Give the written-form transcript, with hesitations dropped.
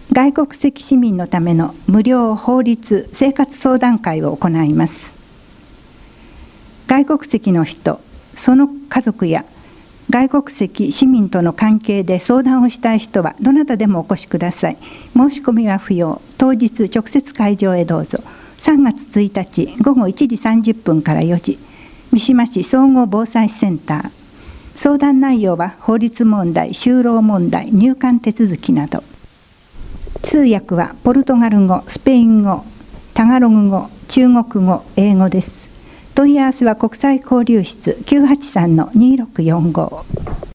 外国籍市民のための無料法律生活相談会を行います。外国籍の人、その家族や外国籍市民との関係で相談をしたい人はどなたでもお越しください。申し込みは不要。当日直接会場へどうぞ。3月1日午後1時30分から4時、三島市総合防災センター。相談内容は法律問題、就労問題、入管手続きなど。通訳はポルトガル語、スペイン語、タガログ語、中国語、英語です。問い合わせは国際交流室 983-2645。